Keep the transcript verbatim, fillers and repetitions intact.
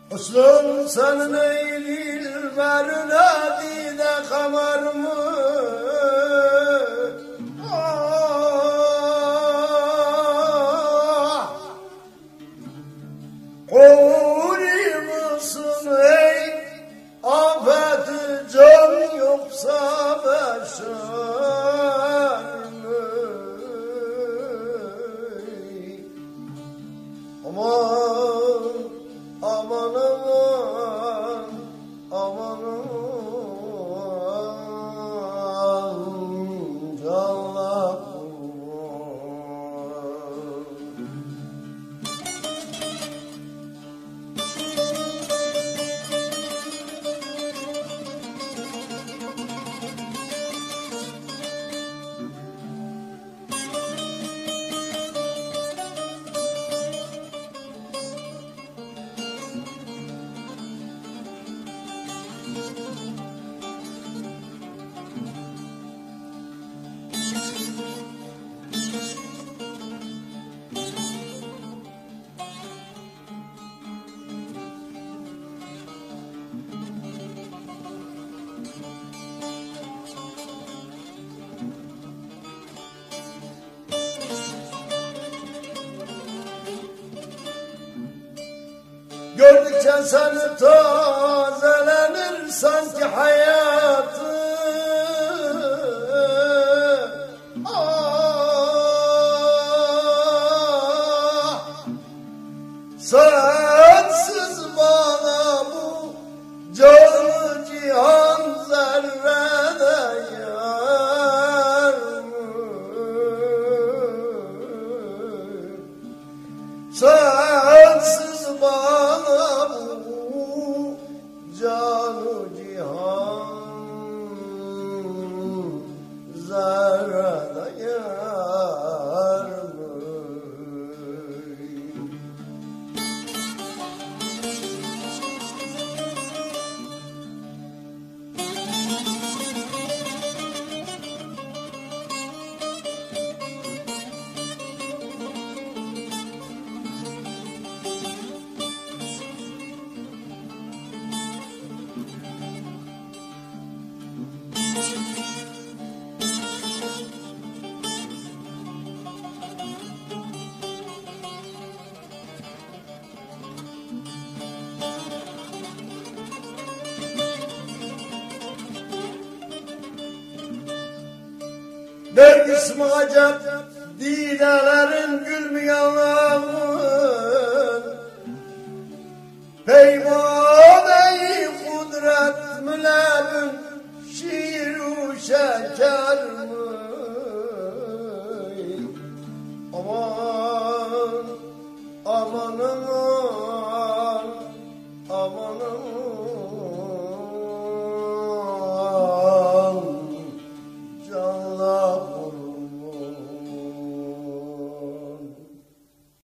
Aslın senin eylil verine dide kamar mı? Ah! Kuri mısın ey afet-i can yoksa beşer mi? Aman aman aman aman aman Allah gördükçe seni tazelenir sanki hayatı. Ah, sensiz bana bu canı cihan zerrede yar mı? Sensiz bana bu canı cihan zerrede yar mı? Der kısmı acep didelerin gülmeyenlerin Peyvane-i kudret mülebün şiir-u şeker mi? Aman aman aman